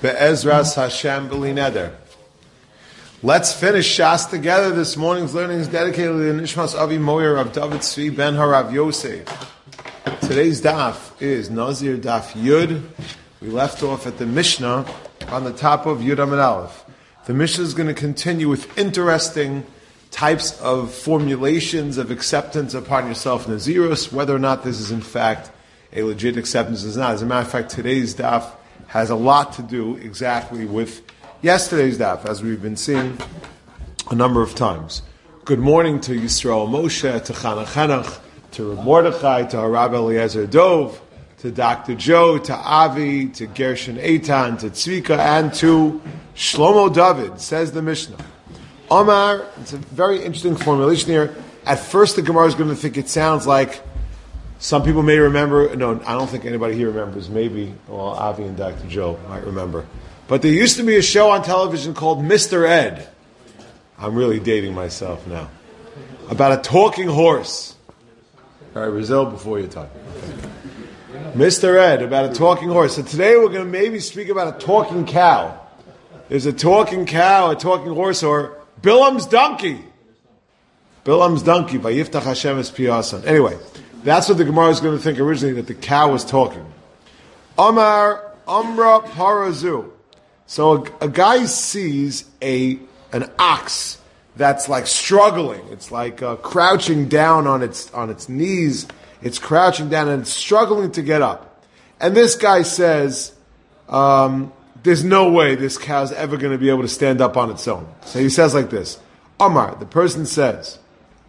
Be'ezras Hashem B'li Neder. Let's finish Shas together. This morning's learning is dedicated to the Nishmas Avi Moyer of David Tzvi Ben Harav Yosef. Today's daf is Nazir Daf Yud. We left off at the Mishnah on the top of Yud Amud Aleph. The Mishnah is going to continue with interesting types of formulations of acceptance upon yourself Nazirus, whether or not this is in fact a legit acceptance is not. As a matter of fact, today's daf has a lot to do exactly with yesterday's daf, as we've been seeing a number of times. Good morning to Yisrael Moshe, to Chana Chanach, to Reb Mordechai, to Harav Eliezer Dov, to Dr. Joe, to Avi, to Gershon Eitan, to Tzvika, and to Shlomo David, says the Mishnah. Omar, it's a very interesting formulation here. At first the Gemara is going to think it sounds like some people may remember. No, I don't think anybody here remembers. Maybe, well, Avi and Dr. Joe might remember. But there used to be a show on television called Mr. Ed. I'm really dating myself now. About a talking horse. All right, Brazil, before you talk. Okay. Mr. Ed, about a talking horse. So today we're going to maybe speak about a talking cow. There's a talking cow, a talking horse, or Bilam's donkey. Bilam's donkey by Yiftach Hashem es Piyasan. Anyway, that's what the Gemara was going to think originally, that the cow was talking. Amar Amra Parazu. So a guy sees an ox that's like struggling. It's like crouching down on its knees. It's crouching down and it's struggling to get up. And this guy says, there's no way this cow's ever going to be able to stand up on its own. So he says like this. Amar, the person says,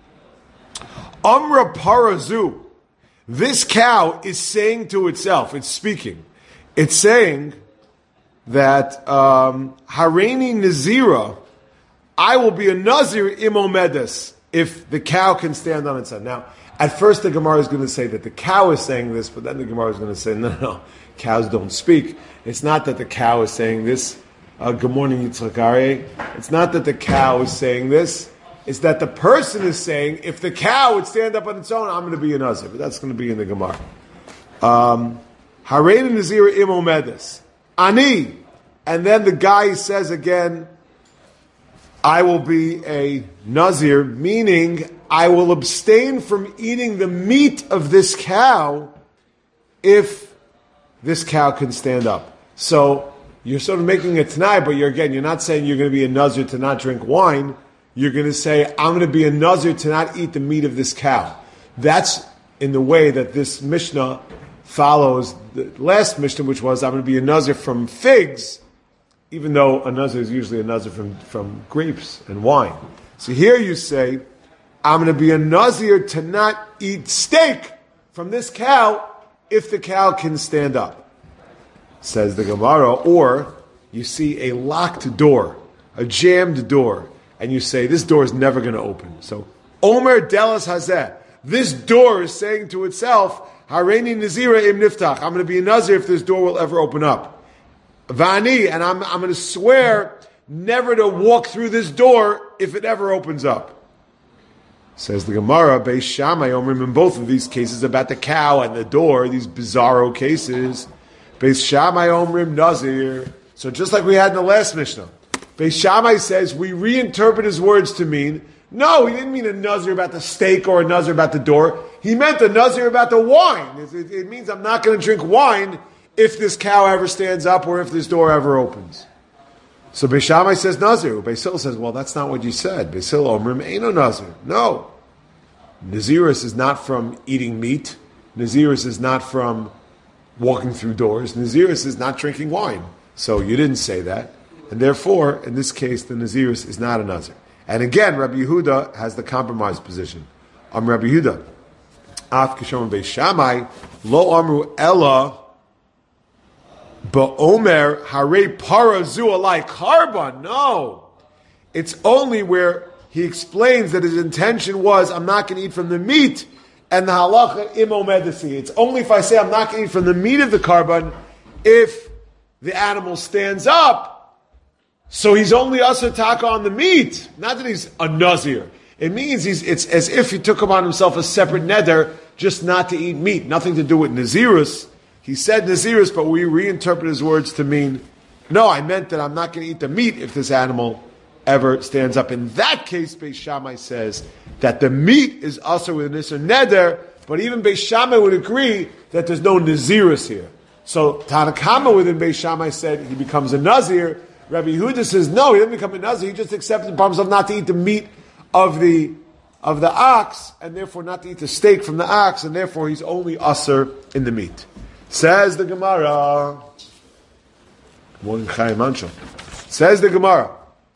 Amra Parazu. This cow is saying to itself, it's speaking. It's saying that Hareini Nazira, I will be a Nazir imomedes if the cow can stand on its own. Now, at first the Gemara is going to say that the cow is saying this, but then the Gemara is going to say, no, cows don't speak. It's not that the cow is saying this. Good morning, Yitzchak Aryeh. It's not that the cow is saying this. It's that the person is saying, if the cow would stand up on its own, I'm going to be a Nazir. But that's going to be in the Gemara. Hareini Nazira imomedes. Ani. And then the guy says again, I will be a Nazir, meaning I will abstain from eating the meat of this cow if this cow can stand up. So you're sort of making a t'nai, but you're not saying you're going to be a Nazir to not drink wine. You're going to say, I'm going to be a Nazir to not eat the meat of this cow. That's in the way that this Mishnah follows the last Mishnah, which was, I'm going to be a Nazir from figs, even though a Nazir is usually a Nazir from grapes and wine. So here you say, I'm going to be a Nazir to not eat steak from this cow if the cow can stand up. Says the Gemara, or you see a locked door, a jammed door, and you say, this door is never going to open. So, Omer Delas Hazeh, this door is saying to itself, Hareini Nazira im niftach, I'm going to be a Nazir if this door will ever open up. Vani, and I'm going to swear never to walk through this door if it ever opens up. Says the Gemara, Beis Shammai Omrim, in both of these cases about the cow and the door, these bizarro cases, Beis Shammai Omrim Nazir. So just like we had in the last Mishnah, Beis Shammai says we reinterpret his words to mean, no, he didn't mean a Nazir about the steak or a Nazir about the door. He meant a Nazir about the wine. It means I'm not going to drink wine if this cow ever stands up or if this door ever opens. So Beis Shammai says Nazir. Beis Hillel says, well, that's not what you said. Beis Hillel Omrim Eino Nazir. No. Nazirus is not from eating meat. Nazirus is not from walking through doors. Nazirus is not drinking wine. So you didn't say that. And therefore, in this case, the Nazirus is not a Nazir. And again, Rabbi Yehuda has the compromised position. Rabbi Yehuda. Af Kishom Beis Shammai, Lo Amru Ella Ba'omer Hare Parazu Alai Karban. No. It's only where he explains that his intention was, I'm not going to eat from the meat, and the halacha imomedasi. It's only if I say I'm not going to eat from the meat of the karban, if the animal stands up. So he's only asur taka on the meat. Not that he's a nazir. It means it's as if he took upon himself a separate neder, just not to eat meat. Nothing to do with nazirus. He said nazirus, but we reinterpret his words to mean no, I meant that I'm not going to eat the meat if this animal ever stands up. In that case, Beis Shammai says that the meat is also with an Isser Neder, but even Beis Shammai would agree that there's no Nazirus here. So Tanakama within Beis Shammai said he becomes a Nazir. Rabbi Yehuda says no, he doesn't become a Nazir. He just accepted by himself not to eat the meat of the ox, and therefore not to eat the steak from the ox, and therefore he's only Asr in the meat. Says the Gemara. Says the Gemara.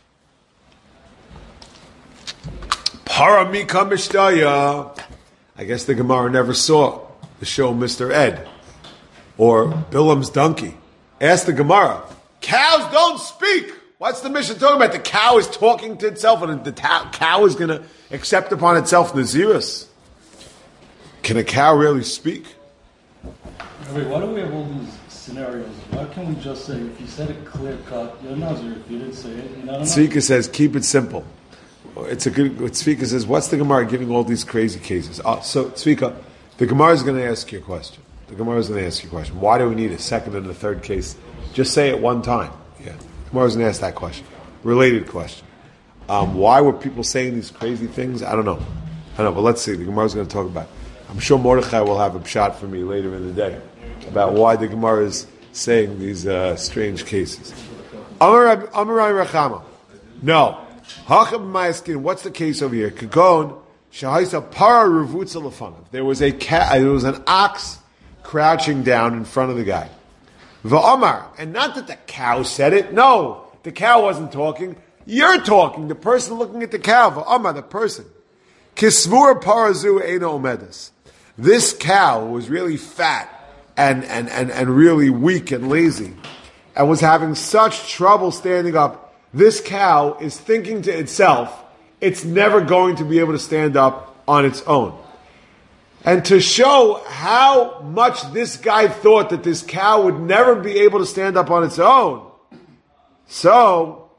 Paramika Mishtaya. I guess the Gemara never saw the show Mr. Ed or Bilam's donkey. Ask the Gemara. Cows don't speak. What's the mission talking about? The cow is talking to itself, and the cow is going to accept upon itself Nazirus. Can a cow really speak? Wait, why do we have all these scenarios? Why can't we just say, if you said it clear cut, you're Nazir. If you didn't say it, you're not a Nazir. Tzvika says, keep it simple. It's a good. Tzvika says, what's the Gemara giving all these crazy cases? So Tzvika, the Gemara is going to ask you a question. Why do we need a second and a third case? Just say it one time. Yeah, the Gemara is going to ask that question. Related question. Why were people saying these crazy things? I don't know, but let's see. The Gemara is going to talk about it. I'm sure Mordechai will have a shot for me later in the day about why the Gemara is saying these strange cases. Amarai Rachama. No. What's the case over here? Kagon shahaisa para revutza lefanav. There was an ox crouching down in front of the guy. Va'amar, and not that the cow said it. No, the cow wasn't talking. You're talking. The person looking at the cow. Va'amar, the person. Kisvur parazu eino omedas. This cow was really fat and really weak and lazy, and was having such trouble standing up. This cow is thinking to itself, it's never going to be able to stand up on its own. And to show how much this guy thought that this cow would never be able to stand up on its own, so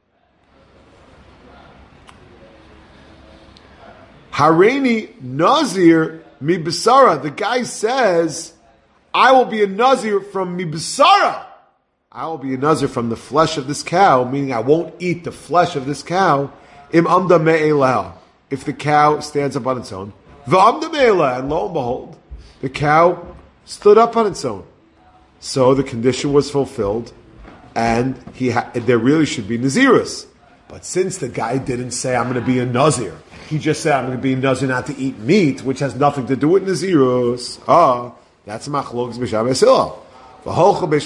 Hareini Nazir Mibasara, the guy says, I will be a Nazir from Mibasara. I will be a Nazir from the flesh of this cow, meaning I won't eat the flesh of this cow. Im amda me'elah, if the cow stands up on its own. V'amda me'elah, and lo and behold, the cow stood up on its own. So the condition was fulfilled, and there really should be Nazirus. But since the guy didn't say, I'm going to be a Nazir, he just said, I'm going to be a Nazir not to eat meat, which has nothing to do with Nazirus. That's machlokes b'sham esilah. And Beis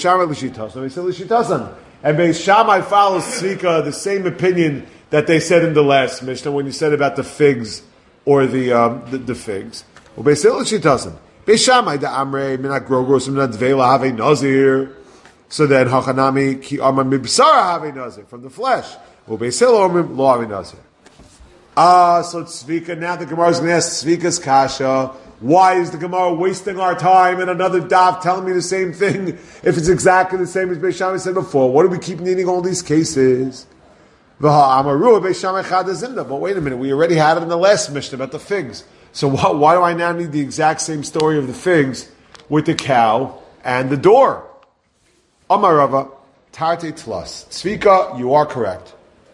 Shammai follows Tzvika, the same opinion that they said in the last Mishnah when you said about the figs or the figs. Beis Shammai da amrei minat grogros minat dveila have nazir. So then hachanami ki amar mibsara have nazir from the flesh. Beis Hillel lo have nazir. So Tzvika, now the Gemara is going to ask Tzvika's kasha. Why is the Gemara wasting our time and another daf telling me the same thing if it's exactly the same as Beis Shammai said before? What do we keep needing all these cases? But wait a minute, we already had it in the last Mishnah about the figs. So why do I now need the exact same story of the figs with the cow and the door? Amar Rava, Tarte Tlas. Tzvika, you are correct.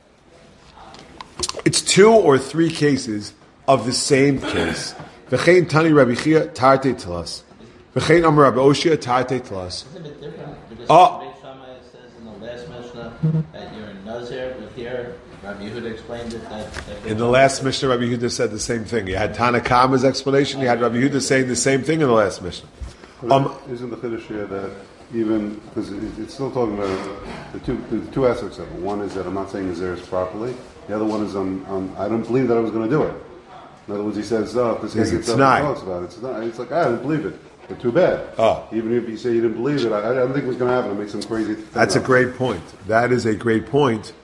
It's 2 or 3 cases of the same case. V'chein tani Rabbi Chia Tarte Tlas. V'chein Amar Rabbi Oshia Tarte Tlas. Isn't it different? Because Beis Shammai says in the last Mishnah that you're a Nazir, but here Rabbi Yehuda explained it that in the last Mishnah, Rabbi Yehuda said the same thing. You had Tanakama's explanation. You had Rabbi Yehuda saying the same thing in the last Mishnah. Isn't the Chiddush here that even because it's still talking about the two aspects of it. One is that I'm not saying Naziris properly. The other one is I don't believe that I was going to do it. In other words, he says, "Oh, if this guy gets up and talks about it, it's not." It's like I didn't believe it. But too bad. Even if you say you didn't believe it, I don't think it was going to happen. It makes some crazy. That's a great point. That is a great point.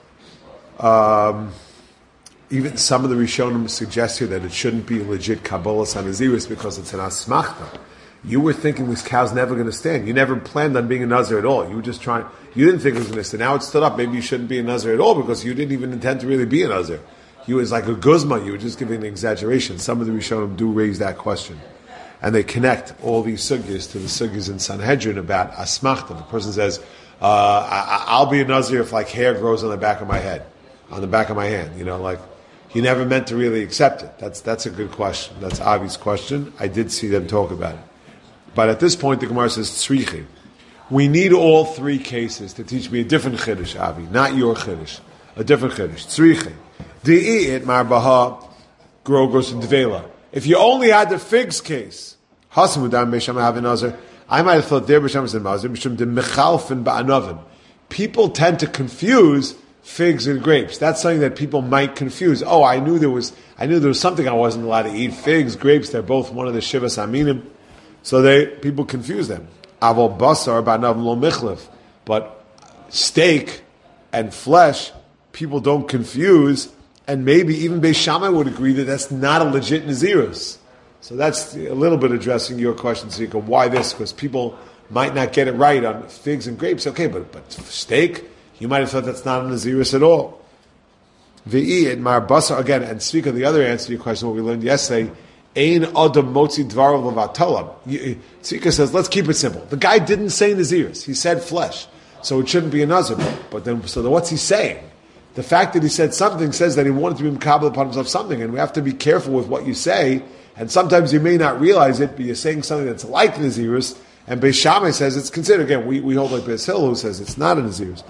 Even some of the Rishonim suggest here that it shouldn't be legit Kabbalah Sanaziris because it's an asmachta. You were thinking this cow's never going to stand. You never planned on being a Nazir at all. You were just trying. You didn't think it was going to stand. Now it stood up. Maybe you shouldn't be a Nazir at all because you didn't even intend to really be a Nazir. You was like a guzma. You were just giving an exaggeration. Some of the Rishonim do raise that question. And they connect all these sugyas to the sugyas in Sanhedrin about asmachta. The person says, I'll be a Nazir if like hair grows on the back of my head, on the back of my hand. Like he never meant to really accept it. That's a good question. That's an obvious question. I did see them talk about it. But at this point, the Gemara says, Tzrichi. We need all three cases to teach me a different Chiddush, Avi, not your Chiddush, a different Chiddush. Tzrichi. Di'it marbaha grogos and dvela. If you only had the figs case, Hasamudam Beisham Havinazar, I might have thought there Beisham is in Mazir, Bisham de Mechalfin Ba'anovim. People tend to confuse figs and grapes. That's something that people might confuse. Oh, I knew there was something I wasn't allowed to eat. Figs, grapes, they're both one of the Shivas Aminim. So people confuse them. Aval basar ba'anovim lo michlef. But steak and flesh, people don't confuse, and maybe even Beis Shammai would agree that that's not a legit Nazirus. So that's a little bit addressing your question, Zika. Why this? Because people might not get it right on figs and grapes. Okay, but steak, you might have thought that's not a Nazirus at all. V'i and mar basar, again, and Zika, the other answer to your question, what we learned yesterday, Ein Adam Motzi Dvarav Levatalam. Zika says, let's keep it simple. The guy didn't say Nazirus. He said flesh. So it shouldn't be a Nazir. But then what's he saying? The fact that he said something says that he wanted to be Mekabel upon himself something, and we have to be careful with what you say, and sometimes you may not realize it, but you're saying something that's like Nazirus, and Beis Shammai says it's considered, again, we hold like Beis Hillel who says it's not a Nazirus.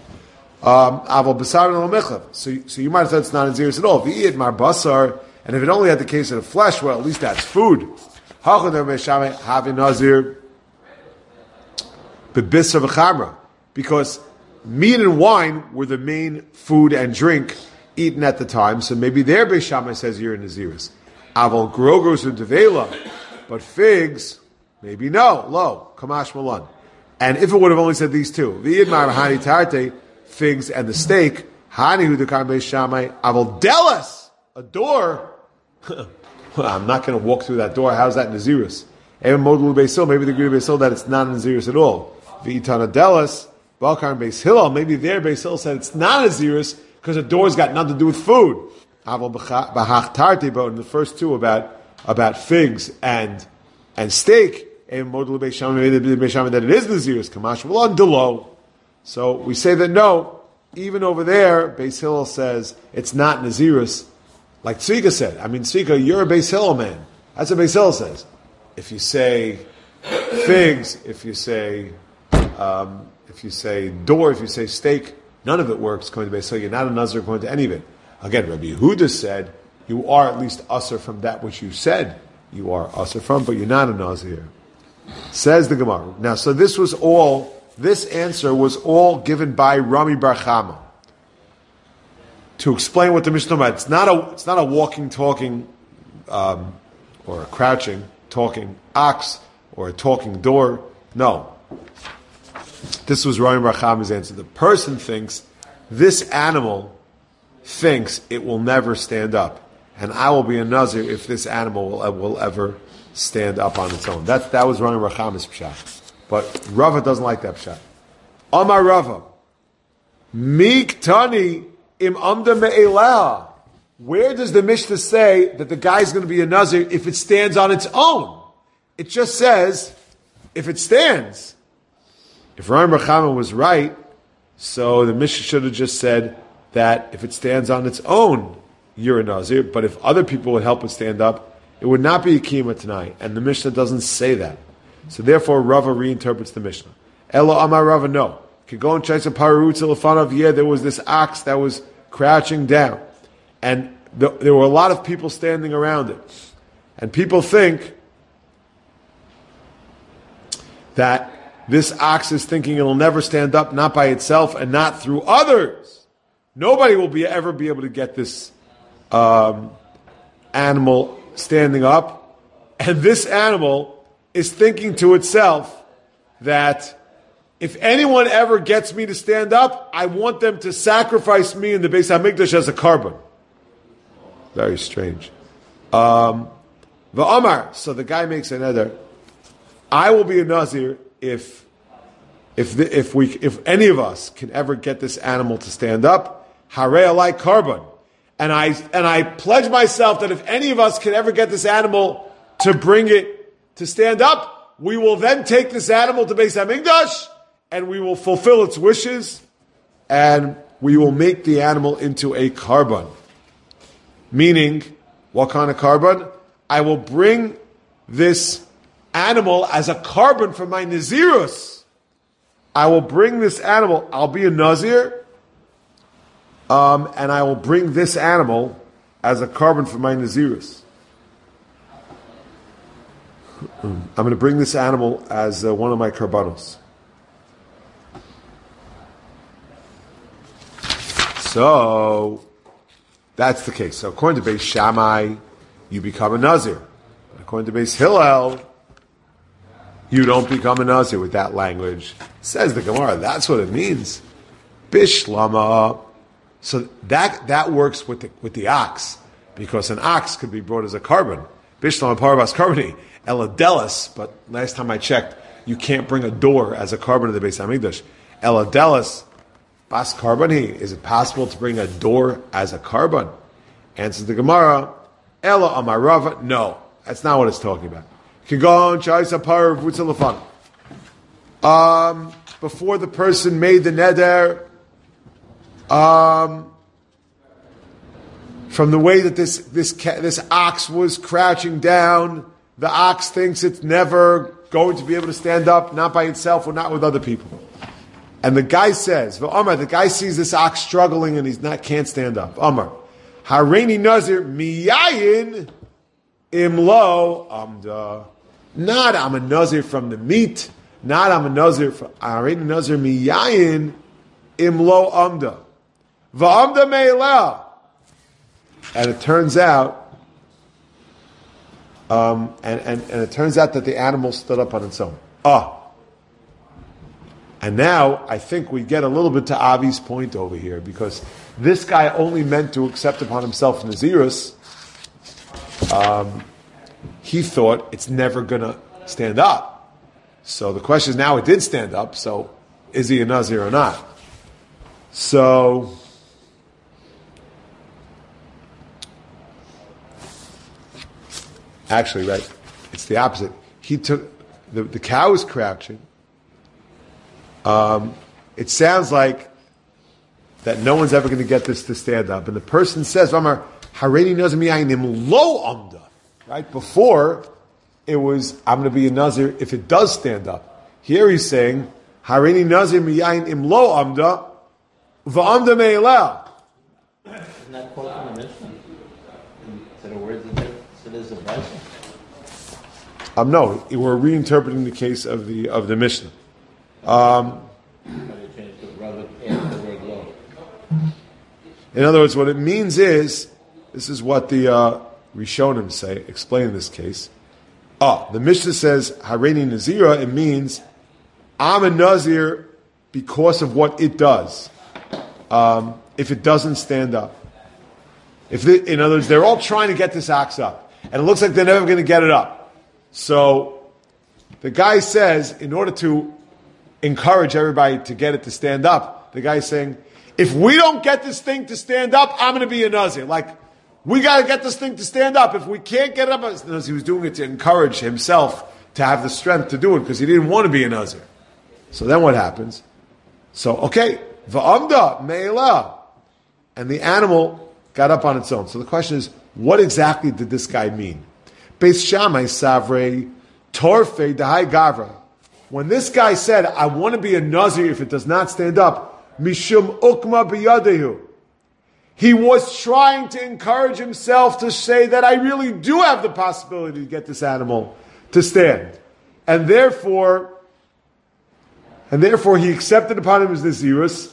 So you might have said it's not a Nazirus at all. If you eat mar basar, and if it only had the case of the flesh, well, at least that's food. Because meat and wine were the main food and drink eaten at the time, so maybe there Beis Shammai says you're in Nazirus. Aval grogos and devela, but figs, maybe no, lo, kamash malan. And if it would have only said these two, v'yidmar hani tarte, figs and the steak, hani hu dekar Beis Shammai, aval delas, a door. I'm not going to walk through that door. How's that Nazirus? Even modul Beis Hillel, maybe the agree Beis Hillel that it's not Nazirus at all. V'itana delas, balkar Beis Hillel, maybe there Beis Hillel said it's not Nazirus because the door's got nothing to do with food. Aval b'hach tarti, but in the first two about figs and steak, even modul Beis Shammai, maybe the Beis Shammai that it is Nazirus. Kamash v'lon delo. So we say that no, even over there, Beis Hillel says it's not Nazirus. Like Tzvika said, Tzvika, you're a Beis Hillel man. That's what Beis Hillel says. If you say figs, if you say door, if you say steak, none of it works according to Beis Hillel. You're not a Nazir according to any of it. Again, Rabbi Yehuda said, you are at least usher from that which you said you are usher from, but you're not a Nazir. Says the Gemara. Now, so this answer was all given by Rami Bar Chama. To explain what the Mishnah meant, it's not a walking, talking, or a crouching, talking ox, or a talking door. No. This was Rami Bar Chama's answer. The person thinks, this animal thinks it will never stand up, and I will be a Nazir if this animal will ever stand up on its own. That was Rami Bar Chama's pshat. But Rava doesn't like that pshat. Amar Rava, Miktani Im amda me'elah. Where does the Mishnah say that the guy's going to be a Nazir if it stands on its own? It just says, if it stands. If Rami Bar Chama was right, so the Mishnah should have just said that if it stands on its own, you're a Nazir. But if other people would help it stand up, it would not be a Kiyama tonight. And the Mishnah doesn't say that. So therefore, Rava reinterprets the Mishnah. Elo Amar Rava, no. Could go and chase a parutz of there was this ox that was crouching down, and there were a lot of people standing around it, and people think that this ox is thinking it'll never stand up, not by itself and not through others. Nobody will ever be able to get this animal standing up, and this animal is thinking to itself that if anyone ever gets me to stand up, I want them to sacrifice me in the Beis HaMikdash as a carbon. Very strange. V'amar, so the guy makes an eder. I will be a Nazir if any of us can ever get this animal to stand up. Harei alai carbon, and I pledge myself that if any of us can ever get this animal to bring it to stand up, we will then take this animal to Beis HaMikdash, and we will fulfill its wishes, and we will make the animal into a karban. Meaning, what kind of karban? I will bring this animal as a karban for my nazirus. I will bring this animal, I'll be a nazir, and I will bring this animal as a karban for my nazirus. I'm going to bring this animal as one of my karbanos. So, that's the case. So, according to Beis Shammai, you become a Nazir. According to Beis Hillel, you don't become a Nazir with that language. Says the Gemara, that's what it means. Bishlama. So, that works with the ox, because an ox could be brought as a karban. Bishlama parabas karbani. Eladelis, but last time I checked, you can't bring a door as a karban to the Beis Hamikdash. Eladelis, bas karbani. Is it possible to bring a door as a karban? Answers the Gemara, Ela amarava. No, that's not what it's talking about. Kigon chaisa par v'utzalafan. Before the person made the neder, from the way that this ox was crouching down, the ox thinks it's never going to be able to stand up, not by itself or not with other people. And the guy says, the guy sees this ox struggling and can't stand up. Amar, Hareini Nazir miyayin imlo amda. Not I'm a Nazir from the meat, not I'm a Nazir from Hareini Nazir miyayin imlo amda. Va'amda me'ela. And it turns out, and it turns out that the animal stood up on its own. And now I think we get a little bit to Avi's point over here, because this guy only meant to accept upon himself Nazirus. He thought it's never going to stand up. So the question is, now it did stand up, so is he a Nazir or not? So actually, right, it's the opposite. He took, the cow is crouching. It sounds like that no one's ever going to get this to stand up. And the person says, Amar, Hareini Nazir miyayin lo amda. Right? Before, it was, I'm going to be a Nazir if it does stand up. Here he's saying, Hareini Nazir miyayin lo amda, va'amda me'ela. Isn't that quote from the Mishnah? To the words of it is a Brisa? No, we're reinterpreting the case of the Mishnah. In other words, what it means is, this is what the Rishonim say, explain this case. The Mishnah says, Hareini Nazira, it means, I'm a Nazir because of what it does. If it doesn't stand up. In other words, they're all trying to get this ox up. And it looks like they're never going to get it up. So, the guy says, in order to encourage everybody to get it to stand up, the guy's saying, if we don't get this thing to stand up, I'm going to be a Nazir. Like, we got to get this thing to stand up. If we can't get it up, as he was doing it to encourage himself to have the strength to do it, because he didn't want to be a Nazir. So then what happens? So, okay, va'amda me'ela. And the animal got up on its own. So the question is, what exactly did this guy mean? Beis Shammai Savrei Torfei Dahai Gavra. When this guy said, I want to be a Nazir if it does not stand up, Mishum Ukma Biyadehu. He was trying to encourage himself to say that I really do have the possibility to get this animal to stand. And therefore he accepted upon him his Nazirus.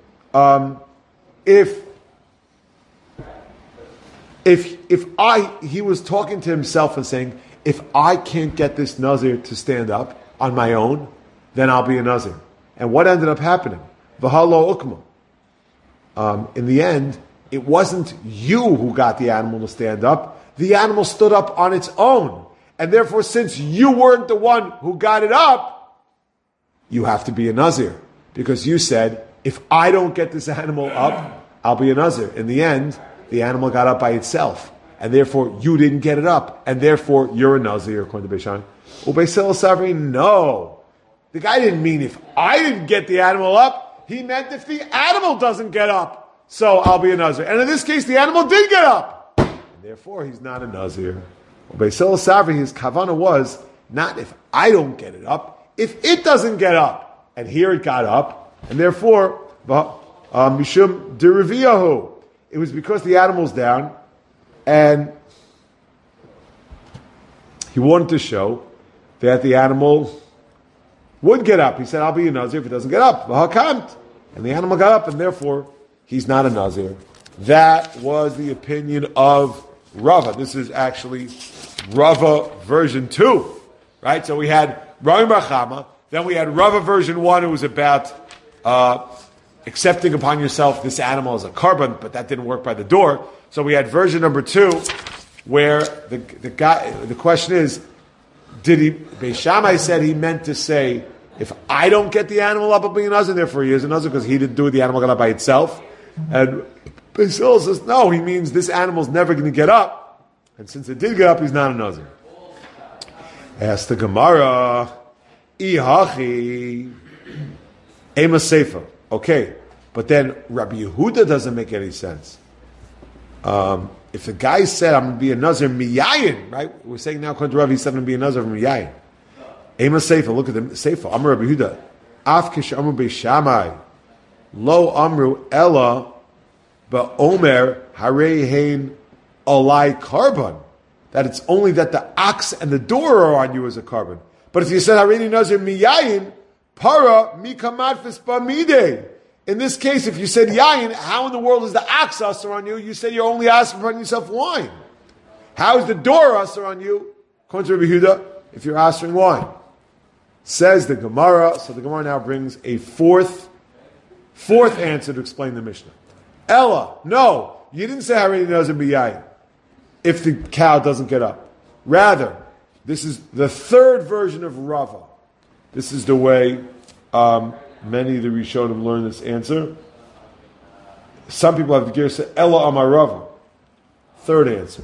He was talking to himself and saying, if I can't get this Nazir to stand up on my own, then I'll be a Nazir. And what ended up happening? V'halo ukma. In the end, it wasn't you who got the animal to stand up. The animal stood up on its own. And therefore, since you weren't the one who got it up, you have to be a Nazir. Because you said, if I don't get this animal up, I'll be a Nazir. In the end, the animal got up by itself. And therefore, you didn't get it up. And therefore, you're a Nazir, according to Beis Shammai. Ubeis Hillel Savri, no. The guy didn't mean if I didn't get the animal up, he meant if the animal doesn't get up, so I'll be a Nazir. And in this case, the animal did get up. And therefore, he's not a Nazir. Well, Beis Hillel Savri, his kavanah was not if I don't get it up, if it doesn't get up. And here it got up, and therefore, Mishum Deriviyahu. It was because the animal's down, and he wanted to show that the animal would get up. He said, I'll be a Nazir if it doesn't get up. And the animal got up, and therefore, he's not a Nazir. That was the opinion of Rava. This is actually Rava version 2. Right? So we had Rami Bar Chama, then we had Rava version 1, it was about accepting upon yourself this animal as a carbon, but that didn't work by the door. So we had version number 2, where the question is, Beis Shammai said he meant to say, if I don't get the animal up, I'll be a Nazir, therefore he is a Nazir, because he didn't do it, the animal got up by itself. And Beis Hillel says, no, he means this animal's never going to get up, and since it did get up, he's not a Nazir. Ask the Gemara, Ihachi, Ema Sefer. Okay, but then Rabbi Yehuda doesn't make any sense. If the guy said, I'm going to be a Nazir miyayin, right? We're saying now, according to Rabbi, he said, I'm going to be a Nazir miyayin. Ema Sefer, look at the Sefer. Amar Rabbi Yehuda. Af kish amru Beis Shammai. Lo amru ella ba'omer harei hein alai carbon. That it's only that the ox and the door are on you as a carbon. But if you said harei Nazir miyayin, para mikamadfis ba'midei. In this case, if you said yayin, how in the world is the ox usher on you? You said you're only asking for yourself wine. How is the door usher on you? According to Rabbi Yehuda, if you're asking wine. Says the Gemara, so the Gemara now brings a fourth answer to explain the Mishnah. Ella, no, you didn't say harei nazir biyayin if the cow doesn't get up. Rather, this is the third version of Rava. This is the way many of the Rishonim learn this answer. Some people have the gear say Ella Amar Rava. Third answer.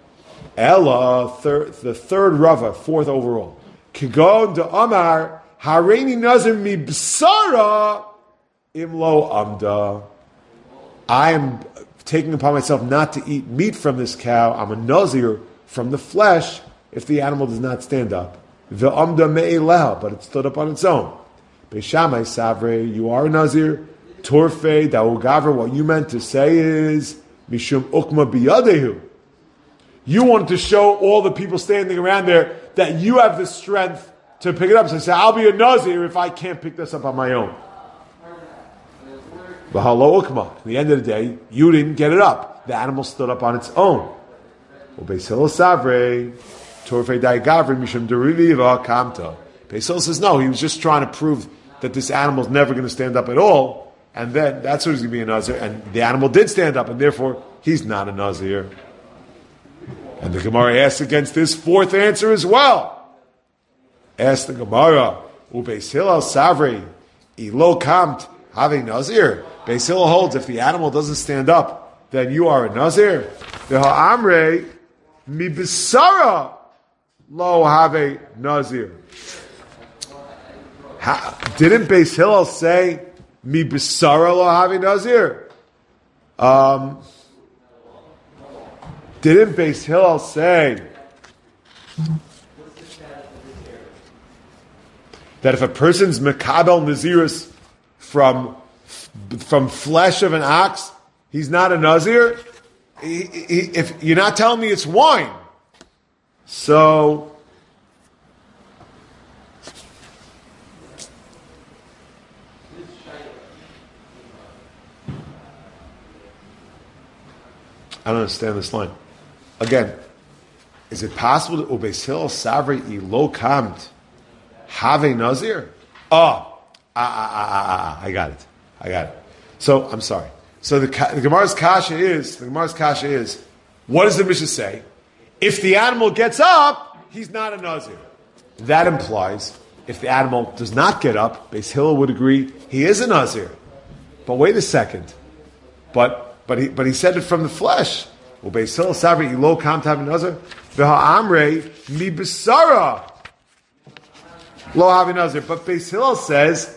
Ella, the third Rava, fourth overall. Kigon de Amar Hareini Nazir mi b'sara imlo amda. I am taking upon myself not to eat meat from this cow. I'm a Nazir from the flesh if the animal does not stand up. The amda me'eleha, but it stood up on its own. Beis Shammai Savre, you are a Nazir. Torfe Da'ugaver, what you meant to say is Mishum Ukma Biyadehu. You wanted to show all the people standing around there that you have the strength to pick it up. So say, I'll be a Nazir if I can't pick this up on my own. V'halo Ukma. At the end of the day, you didn't get it up. The animal stood up on its own. Well, Beis Hillel Savre, Torfe Da'ugaver, Mishum Deriviva Kamta. Beis Hillel says, no, he was just trying to prove that this animal is never going to stand up at all, and then that's who's going to be a Nazir, and the animal did stand up, and therefore he's not a Nazir. And the Gemara asks against this fourth answer as well. Ask the Gemara, Beis Hillel Savri, Ilo Kamt, have a Nazir. Beis Hillel holds if the animal doesn't stand up, then you are a Nazir. The Ha'amre, mi Bisara, lo have a Nazir. Didn't Beis Hillel say mi b'sara lo havi nazir? Didn't Beis Hillel say that if a person's mekabel nazirus from flesh of an ox, he's not a nazir? If you're not telling me it's wine, so. I don't understand this line. Again, is it possible that Beis Hillel Savri ilo kamt have a nazir? I got it. So I'm sorry. So the Gemara's kasha is what does the Mishnah say? If the animal gets up, he's not a nazir. That implies if the animal does not get up, Beis Hillel would agree he is a nazir. But wait a second. But he said it from the flesh. Well, Beis Hillel Savri ilo kam tav nazir v'ha'amrei mi b'sara Lo havi nazir. But Beis Hillel says,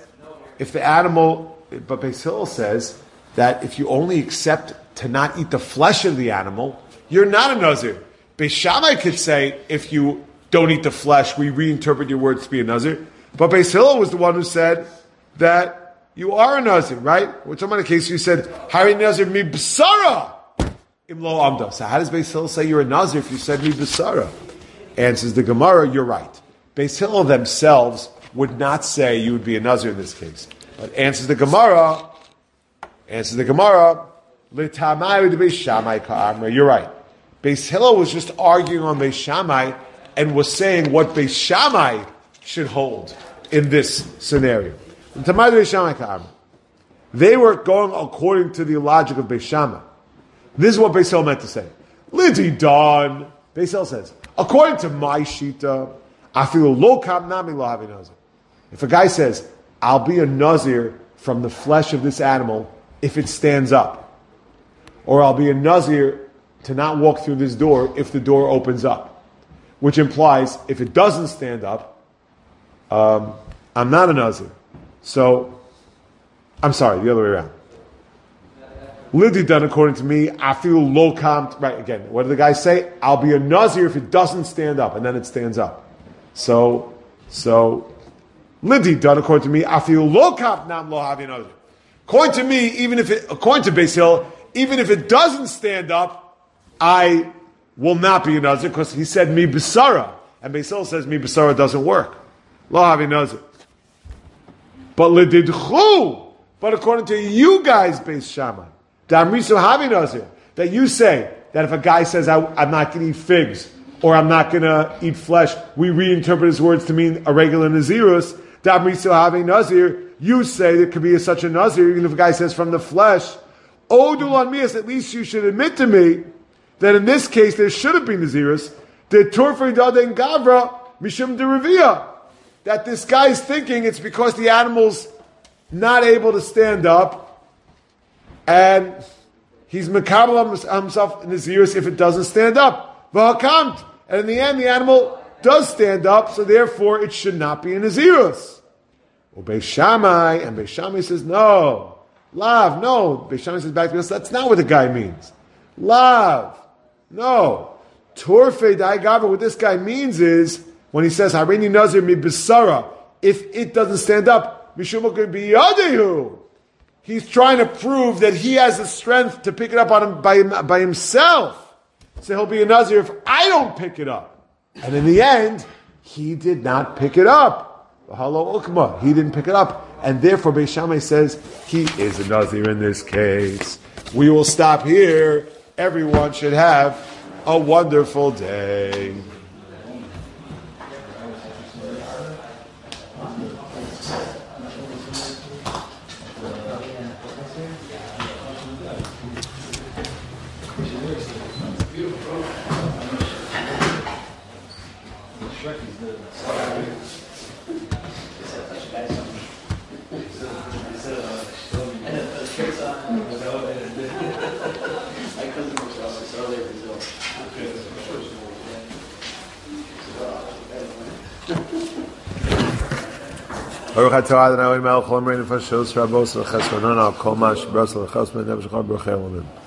Beis Hillel says that if you only accept to not eat the flesh of the animal, you're not a nazir. Beis Shammai could say, if you don't eat the flesh, we reinterpret your words to be a nazir. But Beis Hillel was the one who said that you are a nazir, right? Which in case you said, Hari nazir mi b'sara im lo amda. So how does Beis Hillel say you're a nazir if you said mi b'sara? Answers the Gemara, you're right. Beis Hillel themselves would not say you would be a nazir in this case. But answers the Gemara, l'tamai de Beis Shammai ka'amra. You're right. Beis Hillel was just arguing on Beis Shammai and was saying what Beis Shammai should hold in this scenario. They were going according to the logic of Beis Shammai. This is what Beis Hillel meant to say. Lidi don. Beis Hillel says, according to my shita, I feel lo kam nami lo havi nazir. If a guy says, I'll be a nazir from the flesh of this animal if it stands up, or I'll be a nazir to not walk through this door if the door opens up, which implies if it doesn't stand up, I'm not a nazir. So, I'm sorry, the other way around. Lidi done according to me, I feel low kam. Right, again, what did the guy say? I'll be a nazir if it doesn't stand up, and then it stands up. So, Lidi done according to me, I feel low kam nam lo havi nazir. According to me, according to Beis Hillel, even if it doesn't stand up, I will not be a nazir because he said mi b'sara, and Beis Hillel says mi b'sara doesn't work. Lo havi nazir. But lididchu. But according to you guys, Beis Shammai, damrisu havi nazir, that you say that if a guy says I'm not going to eat figs or I'm not going to eat flesh, we reinterpret his words to mean a regular nazirus. Damrisu havi nazir. You say there could be such a nazir even if a guy says from the flesh. Odulan mias. At least you should admit to me that in this case there should have been nazirus. The turfei daden gavra mishum derivia. That this guy's thinking it's because the animal's not able to stand up, and he's mekabel himself in his ears if it doesn't stand up. V'hakamt, and in the end, the animal does stand up, so therefore it should not be in his ears. Beis Shammai, and Beis Shammai says no, lav, no. Beis Shammai says back to us, that's not what the guy means. Lav, no. Torfei daigava. What this guy means is when he says harini nazir mi b'sara, if it doesn't stand up. He's trying to prove that he has the strength to pick it up on him by himself. So he'll be a nazir if I don't pick it up. And in the end, he did not pick it up. He didn't pick it up. And therefore, Beis Shammai says he is a nazir in this case. We will stop here. Everyone should have a wonderful day. Baruch atah Adonai Melech Olam Reinu Fashos Rabos L'Ches V'Nona Kol Mash B'Ras L'Ches V'Nev Shachar B'Rachel Amen.